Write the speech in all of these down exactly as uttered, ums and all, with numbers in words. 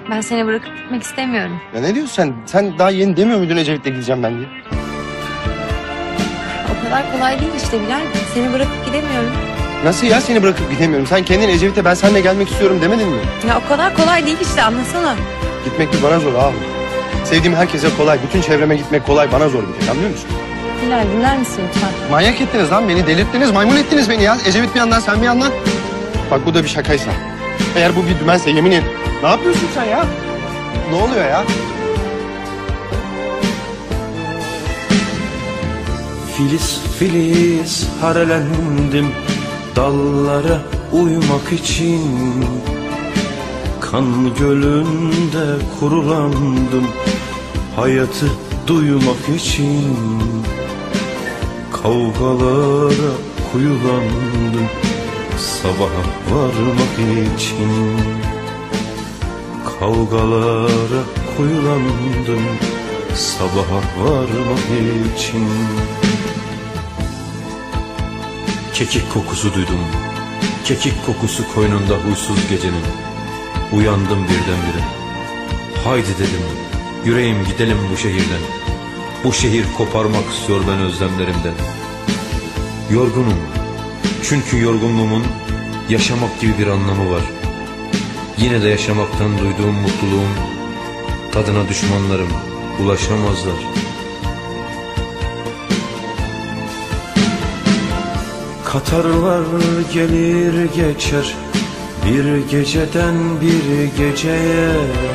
Ben seni bırakıp gitmek istemiyorum. Ya ne diyorsun sen? Sen daha yeni demiyor muydun Ecevit'le gideceğim ben diye? O kadar kolay değil işte Bilal. Seni bırakıp gidemiyorum. Nasıl ya seni bırakıp gidemiyorum? Sen kendin Ecevit'e ben seninle gelmek istiyorum demedin mi? Ya o kadar kolay değil işte, anlasana. Gitmek de bana zor abi. Sevdiğim herkese kolay. Bütün çevreme gitmek kolay. Bana zor bir tek, anlıyor musun? Bilal dinler misin lütfen? Manyak ettiniz lan beni. Delirttiniz. Maymun ettiniz beni ya. Ecevit bir yandan, sen bir yandan. Bak bu da bir şakaysa. Eğer bu bir dümense yemin ederim. Ne yapıyorsun sen ya? Ne oluyor ya? Filiz filiz harelendim dallara uymak için. Kan gölünde kurulandım hayatı duymak için. Kavgalara kuyulandım sabaha varmak için. Kavgalara kuyulandım sabaha varmak için. Kekik kokusu duydum, kekik kokusu koynunda huysuz gecenin. Uyandım birdenbire, haydi dedim, yüreğim gidelim bu şehirden. Bu şehir koparmak istiyor ben özlemlerimden. Yorgunum, çünkü yorgunluğumun yaşamak gibi bir anlamı var. Yine de yaşamaktan duyduğum mutluluğun tadına düşmanlarım ulaşamazlar. Katarlar gelir geçer bir geceden bir geceye.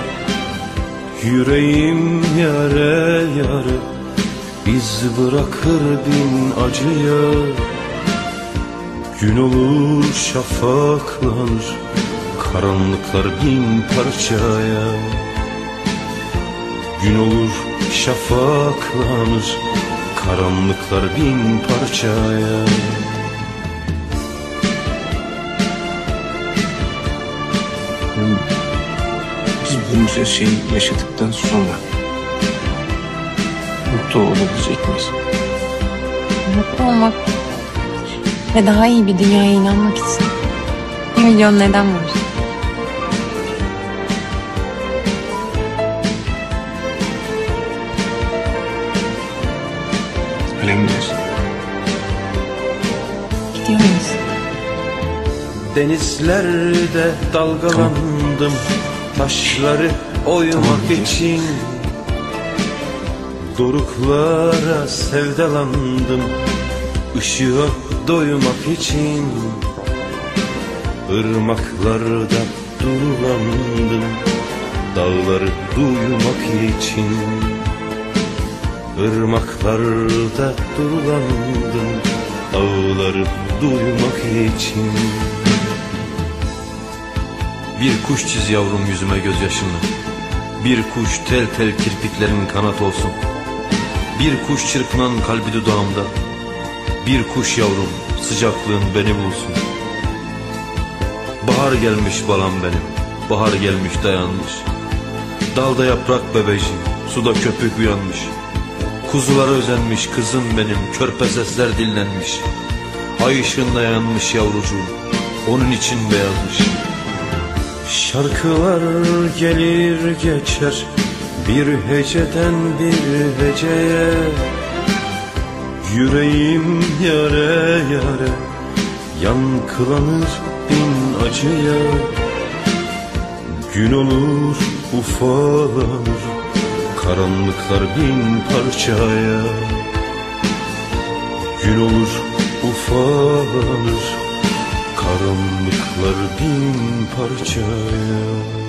Yüreğim yare yare iz bırakır bin acıya. Gün olur şafaklanır karanlıklar bin parçaya. Gün olur şafaklanır karanlıklar bin parçaya. Biz bunca şeyi yaşadıktan sonra mutlu olabilecek miyiz? Mutlu olmak ve daha iyi bir dünyaya inanmak için bir milyon neden var. Öyle mi diyorsun? Gidiyor muyuz? Denizlerde dalgalandım taşları oymak Tamam, için. Doruklara sevdalandım ışığa doymak için. Irmaklarda durulandım dağları duymak için. Irmaklarda durulandım dağları duymak için. Bir kuş çiz yavrum yüzüme gözyaşımla. Bir kuş tel tel kirpiklerin kanat olsun. Bir kuş çırpınan kalbi dudağımda. Bir kuş yavrum sıcaklığın beni bulsun. Bahar gelmiş balam benim, bahar gelmiş dayanmış. Dalda yaprak bebeciğim, suda köpük uyanmış. Kuzulara özenmiş kızım benim, körpe sesler dinlenmiş. Ay ışığında yanmış yavrucuğum, onun için beyazmış. Şarkılar gelir geçer bir heceden bir heceye. Yüreğim yare yare yankılanır bin acıya. Gün olur ufalanır karanlıklar bin parçaya. Gün olur ufalanır karanlıklar bin parçaya.